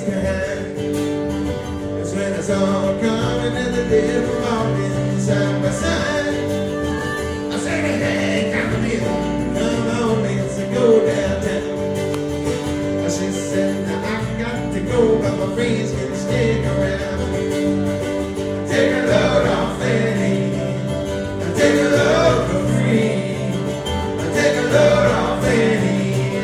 behind. That's when I saw her coming and the devil walking side by side. I said, hey, come here, come on, let's go downtown. She said, now I got to go, but my friends can stick around. Take a load off Fanny, take a load for free, take a load off Fanny.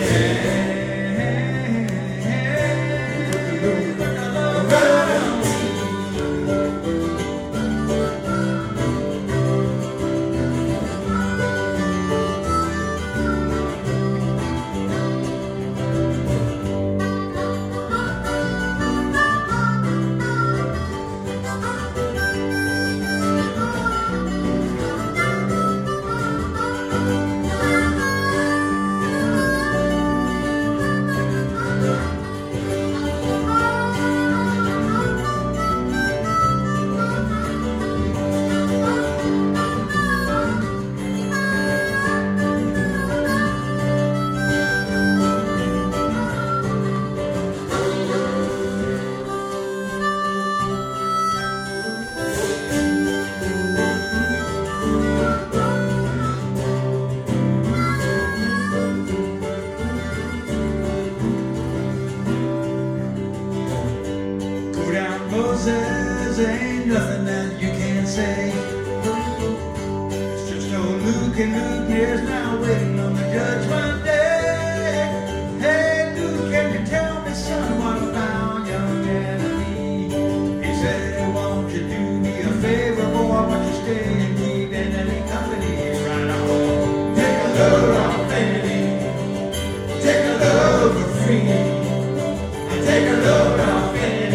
Moses, ain't nothing that you can't say. It's just old Luke, and Luke is now waiting on the judgment day. Hey Luke, can you tell me, son, what about young Anthony? He said, won't you do me a favor, boy, won't you stay and keep Anthony company right on? Take a load off Fanny, take a load for free, take a load off Fanny.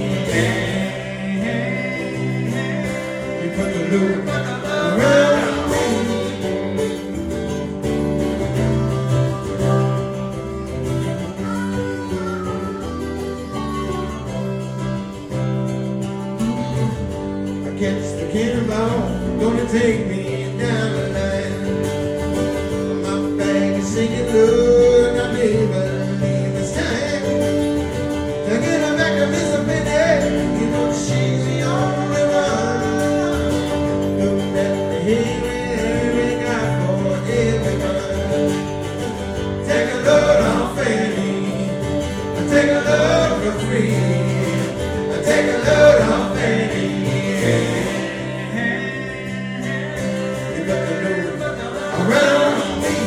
Put the loop around me. I catch the cannonball, gonna take me down the line. My bag is singing, Lord, I never leave this time. To get her back to Miss Penny, you know she's the only one. Take a load off Fanny, take a load for free, take a load off Fanny. You got the load around me.